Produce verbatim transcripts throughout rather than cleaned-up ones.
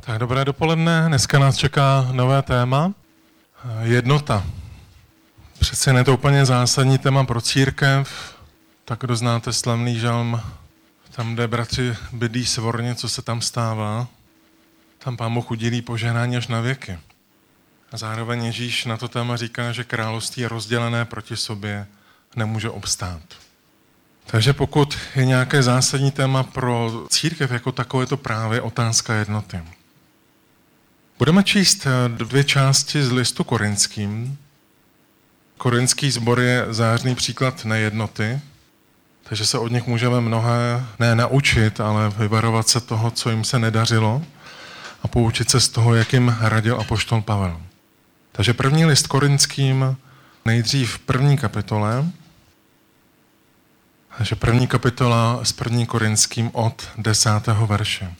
Tak dobré dopoledne, dneska nás čeká nové téma. Jednota. Přece je to úplně zásadní téma pro církev. Tak kdo znáte slavný žalm, tam, kde bratři bydlí svorně, co se tam stává. Tam Pán Bůh udělí požehnání až na věky. A zároveň Ježíš na to téma říká, že království je rozdělené proti sobě, nemůže obstát. Takže pokud je nějaké zásadní téma pro církev jako takové, je to právě otázka jednoty. Budeme číst dvě části z listu Korinským. Korinský sbor je zářný příklad nejednoty, takže se od nich můžeme mnohé ne naučit, ale vyvarovat se toho, co jim se nedařilo a poučit se z toho, jak jim radil apoštol Pavel. Takže první list Korinským, nejdřív v první kapitole, takže první kapitola s první Korinským od desátého verše.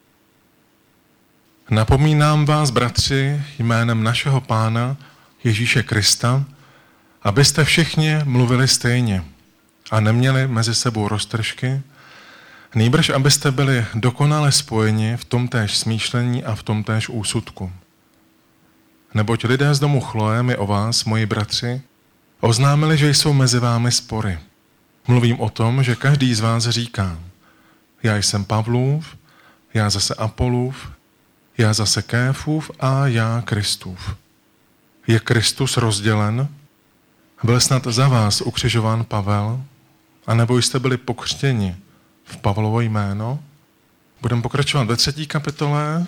Napomínám vás, bratři, jménem našeho Pána Ježíše Krista, abyste všichni mluvili stejně a neměli mezi sebou roztržky, nýbrž abyste byli dokonale spojeni v tomtéž smýšlení a v tomtéž úsudku. Neboť lidé z domu Chloé mi o vás, moji bratři, oznámili, že jsou mezi vámi spory. Mluvím o tom, že každý z vás říká, já jsem Pavlův, já zase Apolův, já zase Kéfův a já Kristův. Je Kristus rozdělen? Byl snad za vás ukřižován Pavel? A nebo jste byli pokřtěni v Pavlovo jméno? Budeme pokračovat ve třetí kapitole.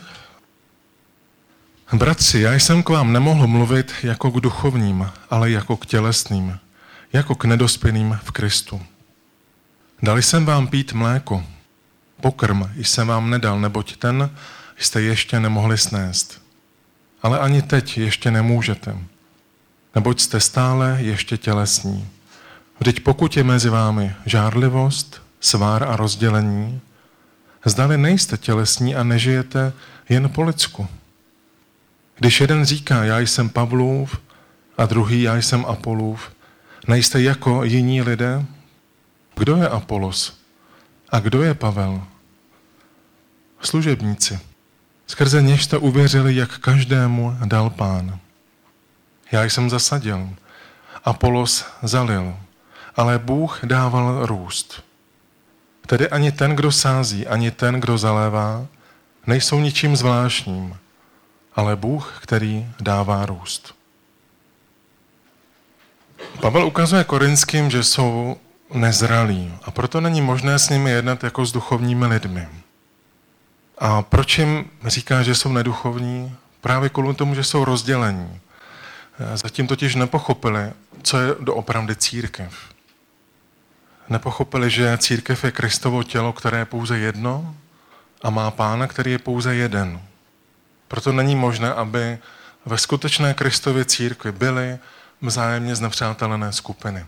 Bratři, já jsem k vám nemohl mluvit jako k duchovním, ale jako k tělesným, jako k nedospělým v Kristu. Dali jsem vám pít mléko. Pokrm jsem vám nedal, neboť ten jste ještě nemohli snést. Ale ani teď ještě nemůžete, neboť jste stále ještě tělesní. Vždyť pokud je mezi vámi žárlivost, svár a rozdělení, zdali nejste tělesní a nežijete jen po lidsku. Když jeden říká, já jsem Pavlův, a druhý, já jsem Apolův, nejste jako jiní lidé? Kdo je Apolos? A kdo je Pavel? Služebníci. Skrze něž jste uvěřili, jak každému dal Pán. Já jsem zasadil, Apolos zalil, ale Bůh dával růst. Tedy ani ten, kdo sází, ani ten, kdo zalévá, nejsou ničím zvláštním, ale Bůh, který dává růst. Pavel ukazuje Korinským, že jsou nezralí a proto není možné s nimi jednat jako s duchovními lidmi. A proč jim říká, že jsou neduchovní? Právě kvůli tomu, že jsou rozdělení. Zatím totiž nepochopili, co je doopravdy církev. Nepochopili, že církev je Kristovo tělo, které je pouze jedno a má Pána, který je pouze jeden. Proto není možné, aby ve skutečné Kristově církvi byly vzájemně znepřátelené skupiny.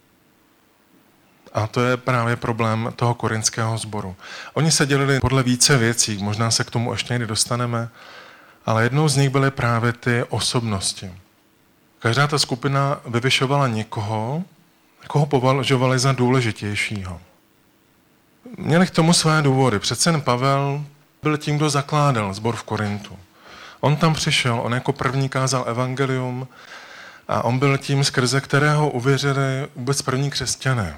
A to je právě problém toho korinského sboru. Oni se dělili podle více věcí, možná se k tomu ještě někdy dostaneme, ale jednou z nich byly právě ty osobnosti. Každá ta skupina vyvyšovala někoho, koho považovali za důležitějšího. Měli k tomu své důvody. Přece jen Pavel byl tím, kdo zakládal sbor v Korintu. On tam přišel, on jako první kázal evangelium a on byl tím, skrze kterého uvěřili vůbec první křesťané.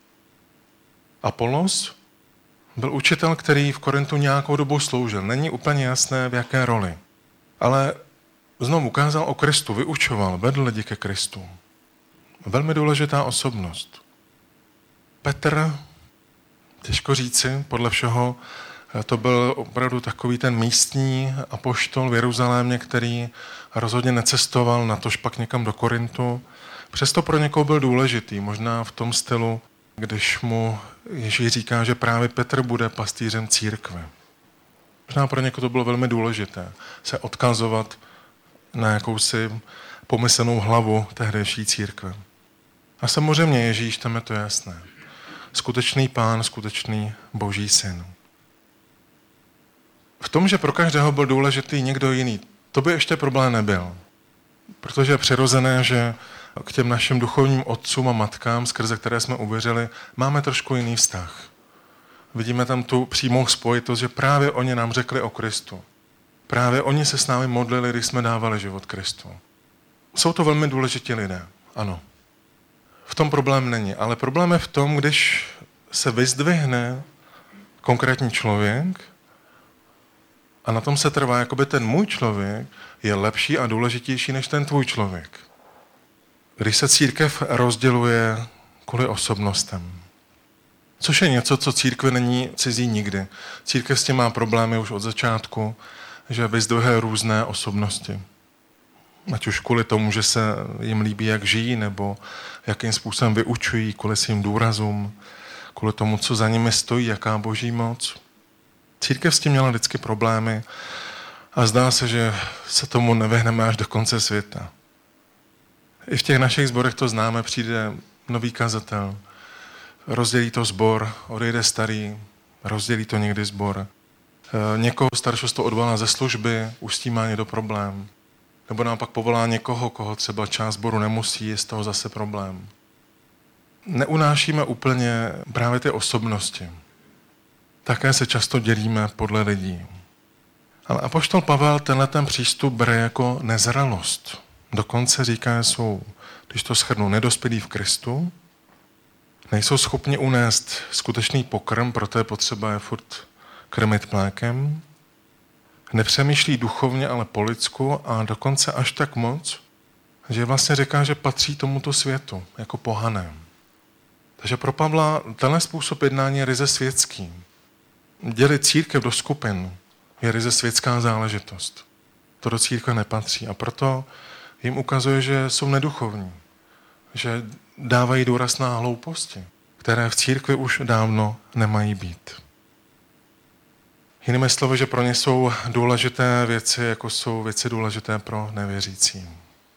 Apolos byl učitel, který v Korintu nějakou dobu sloužil. Není úplně jasné, v jaké roli. Ale znovu ukázal o Kristu, vyučoval, vedl lidi ke Kristu. Velmi důležitá osobnost. Petr, těžko říci, podle všeho, to byl opravdu takový ten místní apoštol v Jeruzalémě, který rozhodně necestoval, natož pak někam do Korintu. Přesto pro někoho byl důležitý, možná v tom stylu, když mu Ježíš říká, že právě Petr bude pastýřem církve. Možná pro někoho to bylo velmi důležité se odkazovat na jakousi pomyslnou hlavu tehdejší církve. A samozřejmě Ježíš, tam je to jasné. Skutečný Pán, skutečný Boží syn. V tom, že pro každého byl důležitý někdo jiný, to by ještě problém nebyl. Protože je přirozené, že k těm našim duchovním otcům a matkám, skrze které jsme uvěřili, máme trošku jiný vztah. Vidíme tam tu přímou spojitost, že právě oni nám řekli o Kristu. Právě oni se s námi modlili, když jsme dávali život Kristu. Jsou to velmi důležití lidé, ano. V tom problém není, ale problém je v tom, když se vyzdvihne konkrétní člověk a na tom se trvá, jakoby ten můj člověk je lepší a důležitější než ten tvůj člověk. Když se církev rozděluje kvůli osobnostem. Což je něco, co církvi není cizí nikdy. Církev s tím má problémy už od začátku, že vyzdvihuje různé osobnosti. Ať už kvůli tomu, že se jim líbí, jak žijí, nebo jakým způsobem vyučují, kvůli svým důrazům, kvůli tomu, co za nimi stojí, jaká boží moc. Církev s tím měla vždycky problémy a zdá se, že se tomu nevyhneme až do konce světa. I v těch našich sborech to známe, přijde nový kazatel, rozdělí to sbor, odejde starý, rozdělí to někdy sbor. Někoho staršost to odvolá ze služby, už s tím má někdo problém. Nebo naopak povolá někoho, koho třeba část sboru nemusí, je z toho zase problém. Neunášíme úplně právě ty osobnosti. Také se často dělíme podle lidí. Ale apoštol Pavel tenhle ten přístup bere jako nezralost. Dokonce říká, že jsou, když to shrnu, nedospělí v Kristu, nejsou schopni unést skutečný pokrm, proto je potřeba je furt krmit mlékem, nepřemýšlí duchovně, ale po lidsku a dokonce až tak moc, že vlastně říká, že patří tomuto světu jako pohané. Takže pro Pavla tenhle způsob jednání je ryze světský. Dělit církev do skupin je ryze světská záležitost. To do církve nepatří a proto jim ukazuje, že jsou neduchovní, že dávají důraz na hlouposti, které v církvi už dávno nemají být. Jinými slovy, že pro ně jsou důležité věci, jako jsou věci důležité pro nevěřící.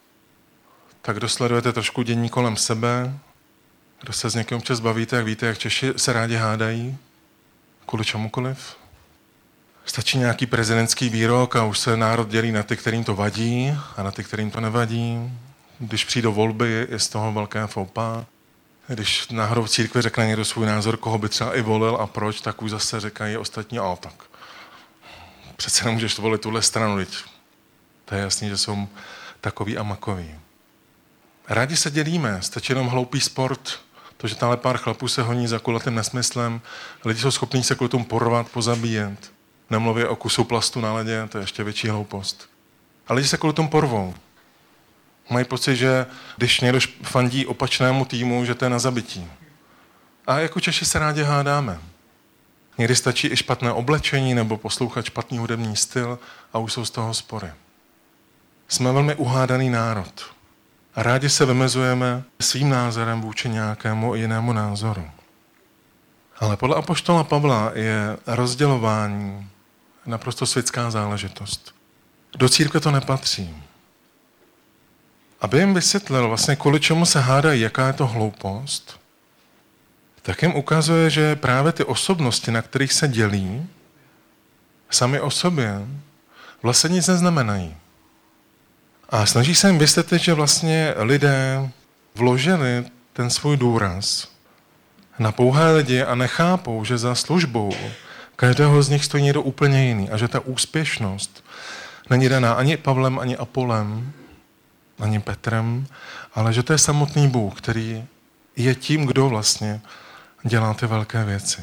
Tak kdo sledujete trošku dění kolem sebe, kdo se s někým občas bavíte, jak víte, jak Češi se rádi hádají, kvůli čemukoliv. Stačí nějaký prezidentský výrok a už se národ dělí na ty, kterým to vadí a na ty, kterým to nevadí. Když přijdou volby, je z toho velké faupa. Když náhodou v církvi řekne někdo svůj názor, koho by třeba i volil a proč, tak už zase říkají ostatní, a tak. Přece nemůžeš volit tuhle stranu, teď. To je jasný, že jsou takový a makový. Rádi se dělíme, stačí jenom hloupý sport, to, že tamhle pár chlapů se honí za kulatým nesmyslem, lidi jsou schopní se kvůli tomu porvat, pozabíjet. Nemluvě o kusu plastu na ledě, to je ještě větší hloupost. A lidi se kvůli tomu porvou. Mají pocit, že když někdo fandí opačnému týmu, že to je na zabití. A jako Češi se rádi hádáme. Někdy stačí i špatné oblečení nebo poslouchat špatný hudební styl a už jsou z toho spory. Jsme velmi uhádaný národ. A rádi se vymezujeme svým názorem vůči nějakému jinému názoru. Ale podle apoštola Pavla je rozdělování naprosto světská záležitost. Do církve to nepatří. Aby jim vysvětlil vlastně, kvůli čemu se hádají, jaká je to hloupost, tak jim ukazuje, že právě ty osobnosti, na kterých se dělí, sami o sobě vlastně nic neznamenají. A snaží se jim vysvětlit, že vlastně lidé vložili ten svůj důraz na pouhé lidi a nechápou, že za službou každého z nich stojí někdo úplně jiný a že ta úspěšnost není daná ani Pavlem, ani Apolem, ani Petrem, ale že to je samotný Bůh, který je tím, kdo vlastně dělá ty velké věci.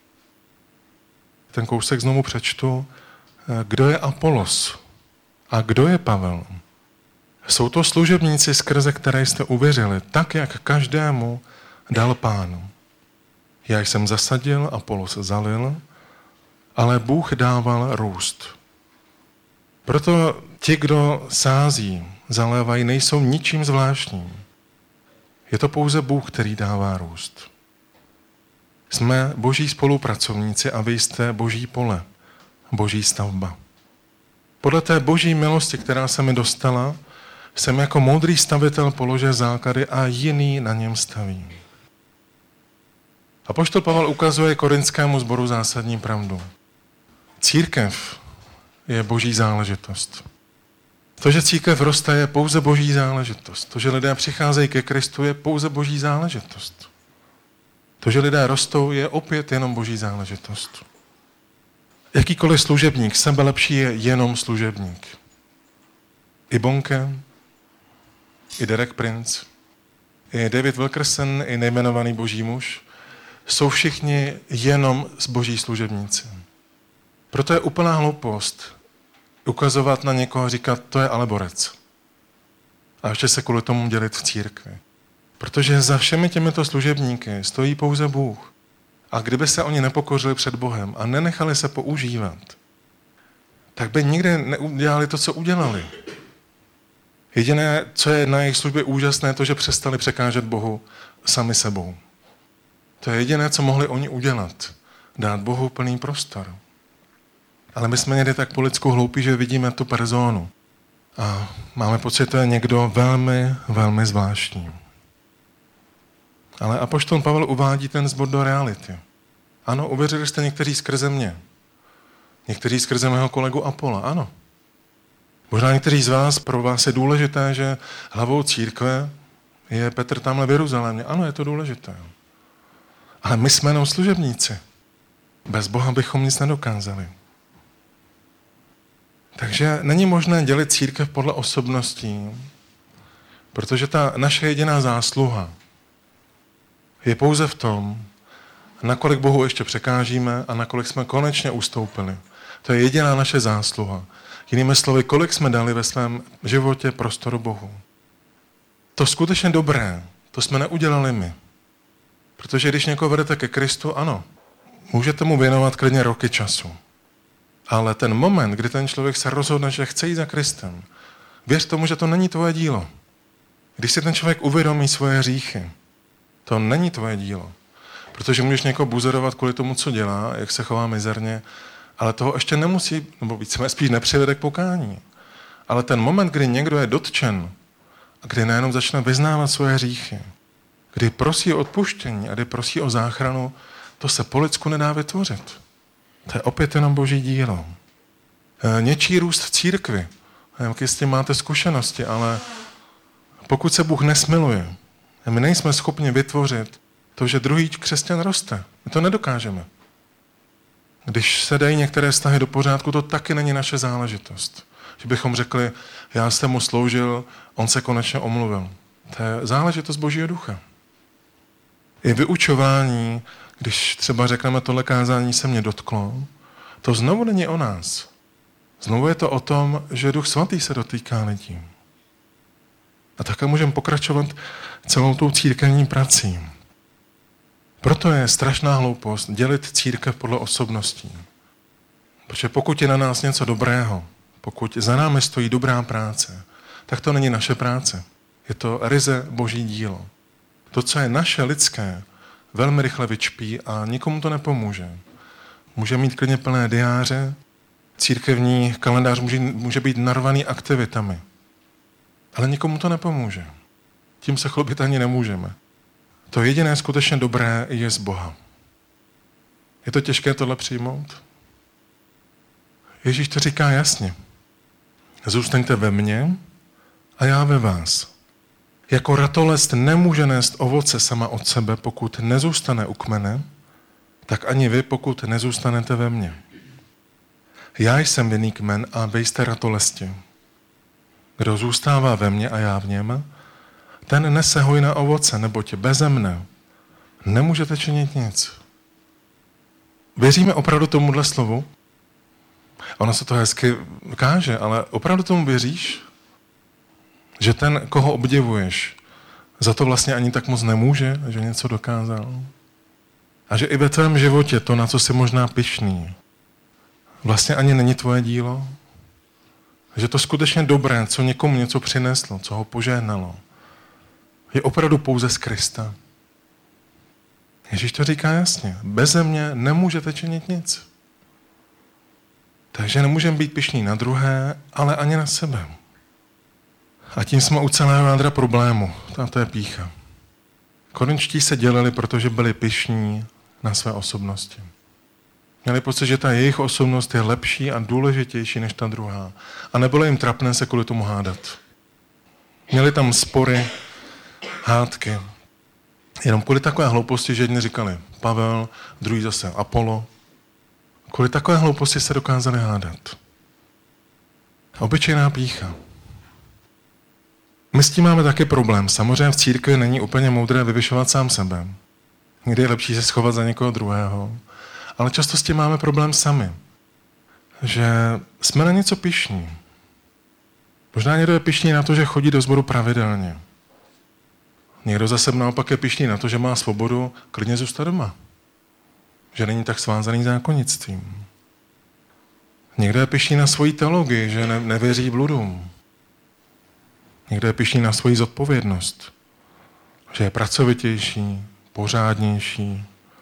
Ten kousek znovu přečtu. Kdo je Apolos a kdo je Pavel? Jsou to služebníci, skrze které jste uvěřili, tak, jak každému dal Pán. Já jsem zasadil, Apolos zalil, ale Bůh dával růst. Proto ti, kdo sází, zalévají, nejsou ničím zvláštním. Je to pouze Bůh, který dává růst. Jsme boží spolupracovníci a vy jste boží pole, boží stavba. Podle té boží milosti, která se mi dostala, jsem jako moudrý stavitel položil základy a jiný na něm staví. Apoštol Pavel ukazuje korintskému sboru zásadní pravdu. Církev je boží záležitost. To, že církev roste, je pouze boží záležitost. To, že lidé přicházejí ke Kristu, je pouze boží záležitost. To, že lidé rostou, je opět jenom boží záležitost. Jakýkoliv služebník, sebelepší je jenom služebník. I Bonke, i Derek Prince, i David Wilkerson, i nejmenovaný boží muž, jsou všichni jenom boží služebníci. Proto je úplná hloupost ukazovat na někoho a říkat, to je ale borec. A ještě se kvůli tomu dělit v církvi. Protože za všemi těmito služebníky stojí pouze Bůh. A kdyby se oni nepokořili před Bohem a nenechali se používat, tak by nikdy neudělali to, co udělali. Jediné, co je na jejich službě úžasné, je to, že přestali překážet Bohu sami sebou. To je jediné, co mohli oni udělat. Dát Bohu plný prostor. Ale my jsme někdy tak po lidsku hloupí, že vidíme tu personu. A máme pocit, že to je někdo velmi, velmi zvláštní. Ale apoštol Pavel uvádí ten sbor do reality. Ano, uvěřili jste někteří skrze mě. Někteří skrze mého kolegu Apola, ano. Možná někteří z vás, pro vás je důležité, že hlavou církve je Petr tamhle v Jeruzalémě. Ano, je to důležité. Ale my jsme jenom služebníci. Bez Boha bychom nic nedokázali. Takže není možné dělit církev podle osobností, protože ta naše jediná zásluha je pouze v tom, nakolik Bohu ještě překážíme a nakolik jsme konečně ustoupili. To je jediná naše zásluha. Jinými slovy, kolik jsme dali ve svém životě prostoru Bohu. To skutečně dobré, to jsme neudělali my. Protože když někoho vedete ke Kristu, ano, můžete mu věnovat klidně roky času. Ale ten moment, kdy ten člověk se rozhodne, že chce jít za Kristem, věř tomu, že to není tvoje dílo. Když si ten člověk uvědomí svoje hříchy, to není tvoje dílo. Protože můžeš někoho buzerovat kvůli tomu, co dělá, jak se chová mizerně, ale toho ještě nemusí, nebo víc spíš nepřivede k pokání. Ale ten moment, kdy někdo je dotčen a kdy najednou začne vyznávat svoje hříchy, kdy prosí o odpuštění a kdy prosí o záchranu, to se po lidsku nedá vytvořit. To je opět jenom boží dílo. Něčí růst v církvi. Nevím, jaký s tím máte zkušenosti, ale pokud se Bůh nesmiluje, my nejsme schopni vytvořit to, že druhý křesťan roste. My to nedokážeme. Když se dají některé vztahy do pořádku, to taky není naše záležitost. Že bychom řekli, já jsem mu sloužil, on se konečně omluvil. To je záležitost Božího ducha. I vyučování, když třeba řekneme, tohle kázání se mě dotklo, to znovu není o nás. Znovu je to o tom, že Duch Svatý se dotýká lidí. A takhle můžeme pokračovat celou tou církevní prací. Proto je strašná hloupost dělit církev podle osobností. Protože pokud je na nás něco dobrého, pokud za námi stojí dobrá práce, tak to není naše práce. Je to ryze boží dílo. To, co je naše lidské, velmi rychle vyčpí a nikomu to nepomůže. Může mít klidně plné diáře, církevní kalendář může, může být narvaný aktivitami. Ale nikomu to nepomůže. Tím se chlubit ani nemůžeme. To jediné skutečně dobré je z Boha. Je to těžké tohle přijmout? Ježíš to říká jasně. Zůstaňte ve mně a já ve vás. Jako ratolest nemůže nést ovoce sama od sebe, pokud nezůstane u kmene, tak ani vy, pokud nezůstanete ve mně. Já jsem vinný kmen a vy jste ratolesti. Kdo zůstává ve mně a já v něm, ten nese hojné ovoce, neboť beze mne nemůžete činit nic. Věříme opravdu tomuhle slovu? Ono se to hezky káže, ale opravdu tomu věříš? Že ten, koho obdivuješ, za to vlastně ani tak moc nemůže, že něco dokázal? A že i ve tvém životě to, na co jsi možná pyšný, vlastně ani není tvoje dílo? Že to skutečně dobré, co někomu něco přineslo, co ho požehnalo, je opravdu pouze z Krista. Ježíš to říká jasně. Beze mě nemůžete činit nic. Takže nemůžeme být pyšní na druhé, ale ani na sebe. A tím jsme u celého jádra problému. A to je pýcha. Korinčtí se dělili, protože byli pyšní na své osobnosti. Měli pocit, že ta jejich osobnost je lepší a důležitější než ta druhá. A nebylo jim trapné se kvůli tomu hádat. Měli tam spory, hádky. Jenom kvůli takové hlouposti, že jedni říkali Pavel, druhý zase Apollo. Kvůli takové hlouposti se dokázali hádat. Obyčejná pýcha. My s tím máme taky problém. Samozřejmě v církvi není úplně moudré vyvyšovat sám sebe. Někdy je lepší se schovat za někoho druhého. Ale často s tím máme problém sami. Že jsme na něco pyšní. Možná někdo je pyšný na to, že chodí do sboru pravidelně. Někdo zase naopak je pyšný na to, že má svobodu klidně zůstat doma. Že není tak svázaný zákonnictvím. Někdo je pyšný na svoji teologii, že ne, nevěří bludům. Někdo je pyšný na svoji zodpovědnost. Že je pracovitější, pořádnější.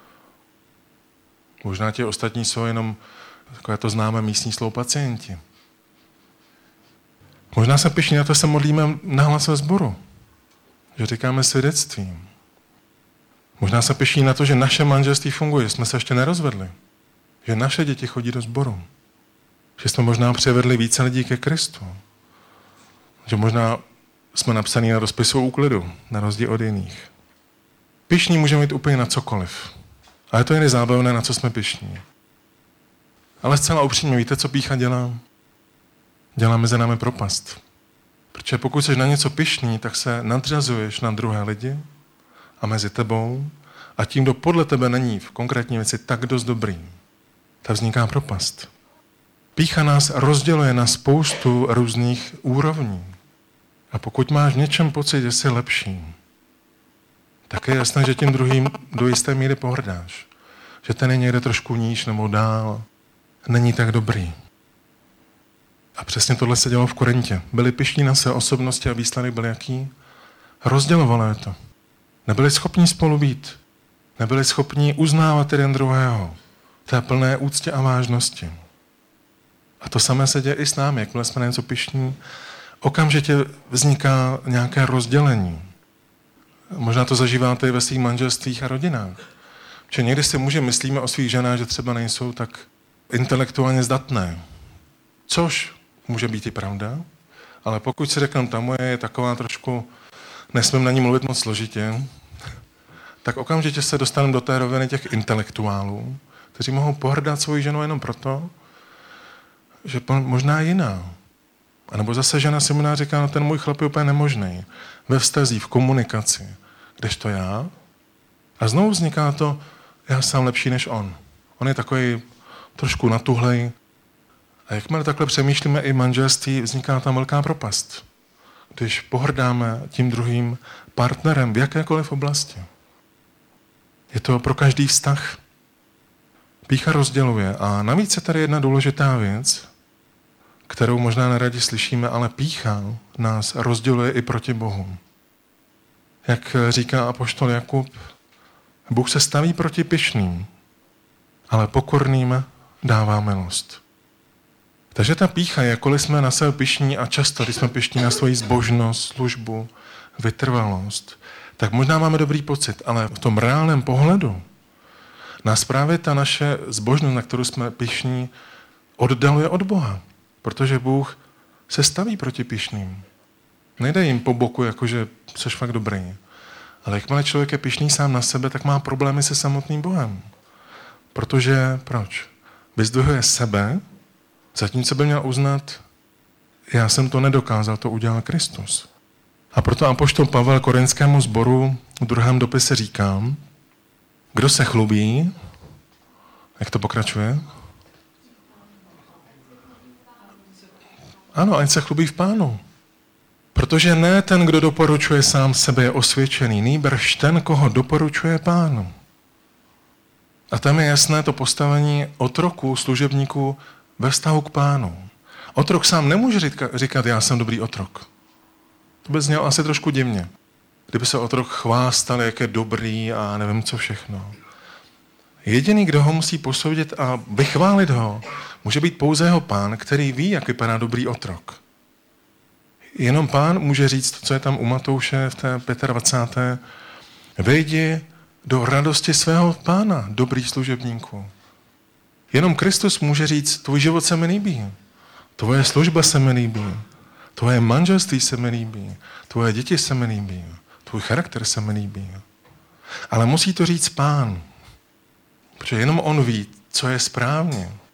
Možná ti ostatní jsou jenom, takové to známe místní slovo, pacienti. Možná se pyšní na to, že se modlíme nahlas ve sboru. Že říkáme svědectví. Možná se pyšní na to, že naše manželství funguje, že jsme se ještě nerozvedli. Že naše děti chodí do sboru. Že jsme možná přivedli více lidí ke Kristu. Že možná jsme napsaní na rozpisu úklidu, na rozdíl od jiných. Pyšní můžeme mít úplně na cokoliv. A je to jen zábavné, na co jsme pyšní. Ale zcela upřímně, víte, co pýcha dělá? Dělá mezi námi propast. Protože pokud jsi na něco pyšný, tak se nadřazuješ na druhé lidi a mezi tebou a tím, kdo podle tebe není v konkrétní věci tak dost dobrý, tak vzniká propast. Pýcha nás rozděluje na spoustu různých úrovní. A pokud máš v něčem pocit, že jsi lepší, tak je jasné, že tím druhým do jisté míry pohrdáš. Že ten je někde trošku níž nebo dál. Není tak dobrý. A přesně tohle se dělo v Korintě. Byli pyšní na své osobnosti a výsledek byl jaký? Rozdělovalo je to. Nebyli schopni spolu být. Nebyli schopni uznávat jeden druhého. Té plné úctě a vážnosti. A to samé se děje i s námi. Jakmile jsme na něco pyšní, okamžitě vzniká nějaké rozdělení. Možná to zažíváte i ve svých manželstvích a rodinách. Protože někdy si muži myslíme o svých ženách, že třeba nejsou tak intelektuálně zdatné. Což může být i pravda, ale pokud si řekneme, ta moje je taková trošku, nesmím na ní mluvit moc složitě, tak okamžitě se dostaneme do té roviny těch intelektuálů, kteří mohou pohrdat svou ženu jenom proto, že možná jiná. A nebo zase žena si možná říká, no ten můj chlap je úplně nemožný. Ve vztazích, v komunikaci. Kdežto já? A znovu vzniká to, já jsem lepší než on. On je takový trošku natuhlej. A jakmile takhle přemýšlíme i manželství, vzniká tam velká propast. Když pohrdáme tím druhým partnerem v jakékoliv oblasti. Je to pro každý vztah. Pýcha rozděluje. A navíc je tady jedna důležitá věc, kterou možná neradi slyšíme, ale pýcha nás rozděluje i proti Bohu. Jak říká apoštol Jakub, Bůh se staví proti pyšným, ale pokorným dává milost. Takže ta pýcha, jakkoliv jsme na sebe pyšní a často, když jsme pyšní na svoji zbožnost, službu, vytrvalost, tak možná máme dobrý pocit, ale v tom reálném pohledu nás právě ta naše zbožnost, na kterou jsme pyšní, oddaluje od Boha. Protože Bůh se staví proti pyšným. Nejde jim po boku, jakože seš fakt dobrý. Ale jakmile člověk je pyšný sám na sebe, tak má problémy se samotným Bohem. Protože, proč? Vyzdvihuje sebe, zatímco by měl uznat, já jsem to nedokázal, to udělal Kristus. A proto apoštol Pavel korintskému sboru v druhém dopise říká, kdo se chlubí, jak to pokračuje? Ano, ať se chlubí v Pánu. Protože ne ten, kdo doporučuje sám sebe, je osvědčený, nýbrž ten, koho doporučuje Pánu. A tam je jasné to postavení otroků, služebníků ve vztahu k Pánu. Otrok sám nemůže říkat, říkat já jsem dobrý otrok. To by znělo asi trošku divně. Kdyby se otrok chvástal, jak je dobrý a nevím co všechno. Jediný, kdo ho musí posoudit a vychválit ho, může být pouze jeho Pán, který ví, jak vypadá dobrý otrok. Jenom Pán může říct, co je tam u Matouše v té dvacáté páté Vejdi do radosti svého Pána, dobrý služebníku. Jenom Kristus může říct, tvůj život se mi líbí, tvoje služba se mi líbí, tvoje manželství se mi líbí, tvoje děti se mi líbí, tvůj charakter se mi líbí. Ale musí to říct Pán, protože jenom on ví, co je správně,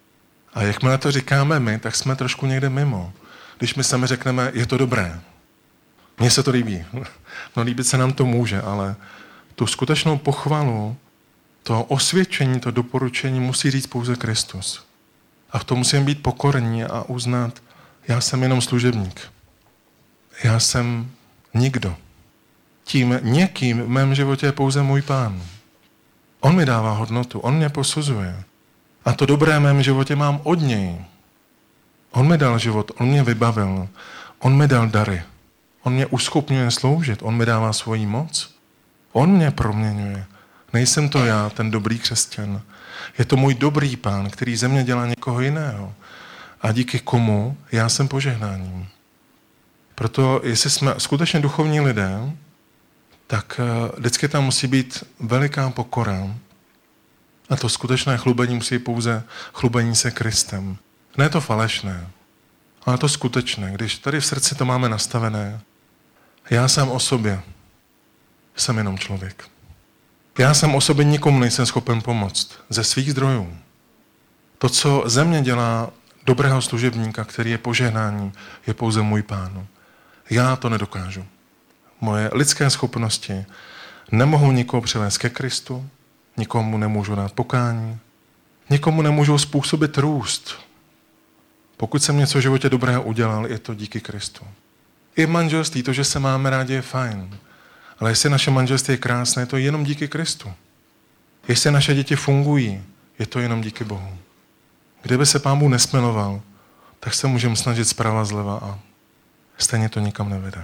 A jakmile to říkáme my, tak jsme trošku někde mimo. Když my sami řekneme, je to dobré. Mně se to líbí. No líbit se nám to může, ale tu skutečnou pochvalu, to osvědčení, to doporučení musí říct pouze Kristus. A v tom musím být pokorní a uznat, já jsem jenom služebník. Já jsem nikdo. Tím někým v mém životě je pouze můj Pán. On mi dává hodnotu, on mě posuzuje. A to dobré v mém životě mám od něj. On mi dal život, on mě vybavil, on mi dal dary. On mě uschopňuje sloužit, on mi dává svoji moc. On mě proměňuje. Nejsem to já, ten dobrý křesťan. Je to můj dobrý Pán, který ze mě dělá někoho jiného. A díky komu já jsem požehnáním. Proto, jestli jsme skutečně duchovní lidé, tak vždycky tam musí být veliká pokora. A to skutečné chlubení musí být pouze chlubení se Kristem. Ne to falešné, ale to skutečné. Když tady v srdci to máme nastavené, já sám o sobě jsem jenom člověk. Já sám o sobě nikomu nejsem schopen pomoct ze svých zdrojů. To, co ze mě dělá dobrého služebníka, který je požehnání, je pouze můj Pán. Já to nedokážu. Moje lidské schopnosti nemohou nikoho přivést ke Kristu, nikomu nemůžu dát pokání, nikomu nemůžu způsobit růst. Pokud jsem něco v životě dobrého udělal, je to díky Kristu. I v manželství, to, že se máme rádi, je fajn. Ale jestli naše manželství je krásné, je to jenom díky Kristu. Jestli naše děti fungují, je to jenom díky Bohu. Kdyby se Pán Bůh nesmiloval, tak se můžeme snažit zprava zleva a stejně to nikam nevede.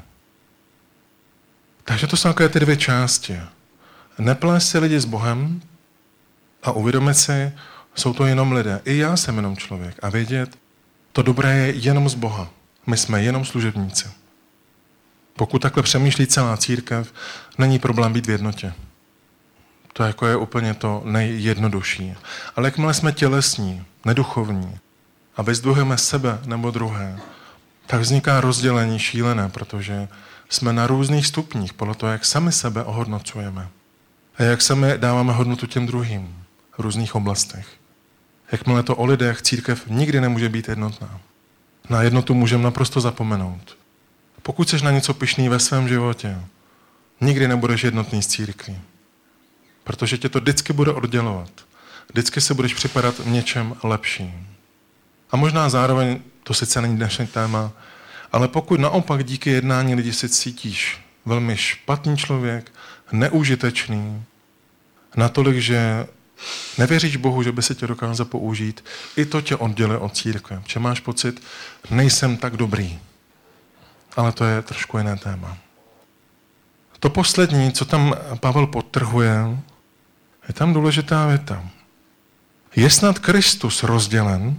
Takže to jsou takové ty dvě části. Neplést si lidi s Bohem a uvědomit si, jsou to jenom lidé. I já jsem jenom člověk. A vědět, to dobré je jenom z Boha. My jsme jenom služebníci. Pokud takhle přemýšlí celá církev, není problém být v jednotě. To jako je úplně to nejjednodušší. Ale jakmile jsme tělesní, neduchovní a vyzdvihujeme sebe nebo druhé, tak vzniká rozdělení šílené, protože jsme na různých stupních podle toho, jak sami sebe ohodnocujeme. A jak sami dáváme hodnotu těm druhým v různých oblastech. Jakmile to o lidech, církev nikdy nemůže být jednotná. Na jednotu můžeme naprosto zapomenout. Pokud jsi na něco pyšný ve svém životě, nikdy nebudeš jednotný s církví. Protože tě to vždycky bude oddělovat. Vždycky se budeš připadat v něčem lepším. A možná zároveň, to sice není dnešní téma, ale pokud naopak díky jednání lidí si cítíš velmi špatný člověk, neužitečný, natolik, že nevěříš Bohu, že by se tě dokázal použít, i to tě oddělí od církve. Že máš pocit, nejsem tak dobrý. Ale to je trošku jiné téma. To poslední, co tam Pavel podtrhuje, je tam důležitá věta. Je snad Kristus rozdělen?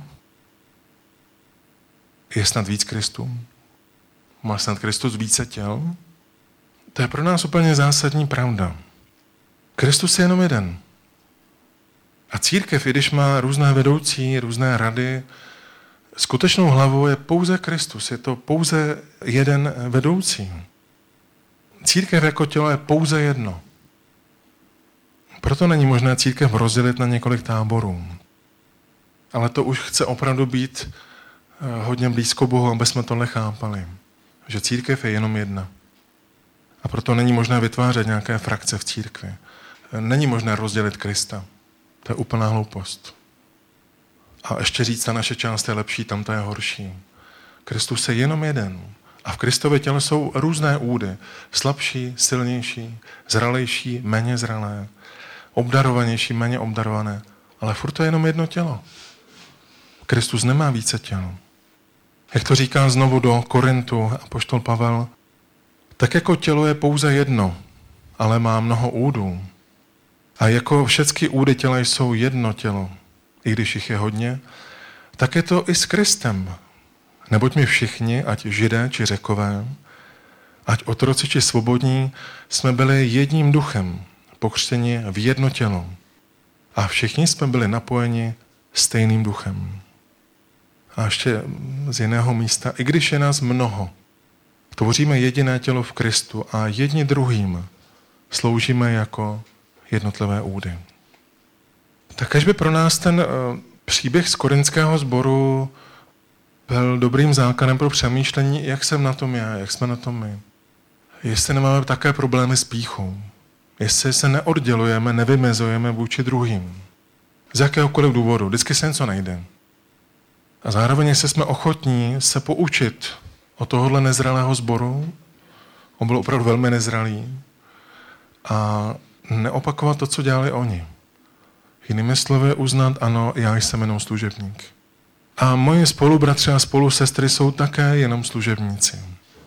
Je snad víc Kristů? Má snad Kristus více těl? To je pro nás úplně zásadní pravda. Kristus je jenom jeden. A církev, i když má různé vedoucí, různé rady, skutečnou hlavou je pouze Kristus. Je to pouze jeden vedoucí. Církev jako tělo je pouze jedno. Proto není možné církev rozdělit na několik táborů. Ale to už chce opravdu být hodně blízko Bohu, aby jsme tohle chápali. Že církev je jenom jedna. A proto není možné vytvářet nějaké frakce v církvi. Není možné rozdělit Krista. To je úplná hloupost. A ještě říct, ta naše část je lepší, tam to je horší. Kristus je jenom jeden. A v Kristově těle jsou různé údy. Slabší, silnější, zralejší, méně zralé, obdarovanější, méně obdarované. Ale furt to je jenom jedno tělo. Kristus nemá více těl. Jak to říká znovu do Korintu apoštol Pavel, tak jako tělo je pouze jedno, ale má mnoho údů. A jako všechny údy těla jsou jedno tělo, i když jich je hodně, tak je to i s Kristem. Neboť my všichni, ať Židé či Řekové, ať otroci či svobodní, jsme byli jedním duchem, pokřtěni v jedno tělo. A všichni jsme byli napojeni stejným duchem. A ještě z jiného místa, i když je nás mnoho, tvoříme jediné tělo v Kristu a jedni druhým sloužíme jako jednotlivé údy. Tak až by pro nás ten Příběh z korinského sboru byl dobrým základem pro přemýšlení, jak jsem na tom já, jak jsme na tom my. Jestli nemáme také problémy s pýchou. Jestli se neoddělujeme, nevymezujeme vůči druhým. Z jakéhokoliv důvodu. Vždycky se něco nejde. A zároveň, jestli jsme ochotní se poučit od tohohle nezralého sboru, on byl opravdu velmi nezralý, a neopakovat to, co dělali oni. Jinými slovy uznat, ano, já jsem jenom služebník. A moji spolubratři a spolusestry jsou také jenom služebníci.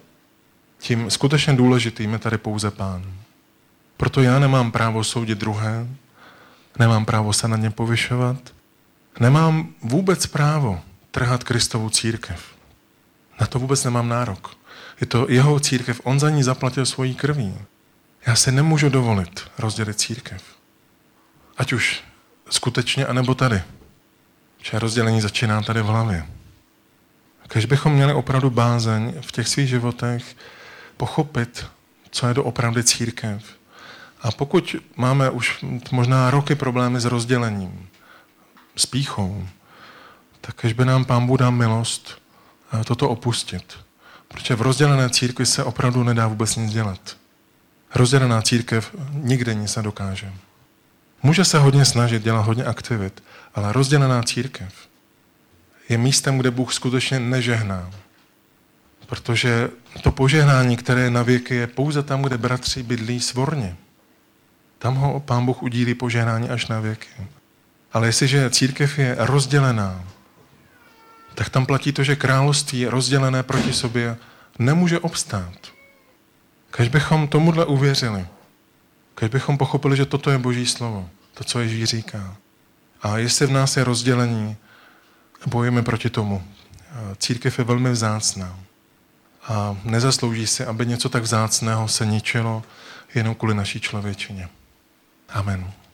Tím skutečně důležitým je tady pouze Pán. Proto já nemám právo soudit druhé, nemám právo se na ně povyšovat, nemám vůbec právo trhat Kristovu církev. Na to vůbec nemám nárok. Je to jeho církev, on za ní zaplatil svojí krví. Já si nemůžu dovolit rozdělit církev. Ať už skutečně, anebo tady. Že rozdělení začíná tady v hlavě. Když bychom měli opravdu bázeň v těch svých životech pochopit, co je doopravdy církev. A pokud máme už možná roky problémy s rozdělením, s pýchou, tak když by nám Pán Bůh dal milost toto opustit. Protože v rozdělené církvi se opravdu nedá vůbec nic dělat. Rozdělená církev nikdy nic nedokáže. Může se hodně snažit, dělat hodně aktivit, ale rozdělená církev je místem, kde Bůh skutečně nežehná. Protože to požehnání, které je na věky, je pouze tam, kde bratři bydlí svorně. Tam ho Pán Bůh udílí požehnání až na věky. Ale jestliže církev je rozdělená, tak tam platí to, že království rozdělené proti sobě nemůže obstát. Když bychom tomuhle uvěřili, když bychom pochopili, že toto je Boží slovo, to, co Ježíš říká. A jestli v nás je rozdělení, bojujeme proti tomu. Církev je velmi vzácná. A nezaslouží si, aby něco tak vzácného se ničilo jenom kvůli naší člověčině. Amen.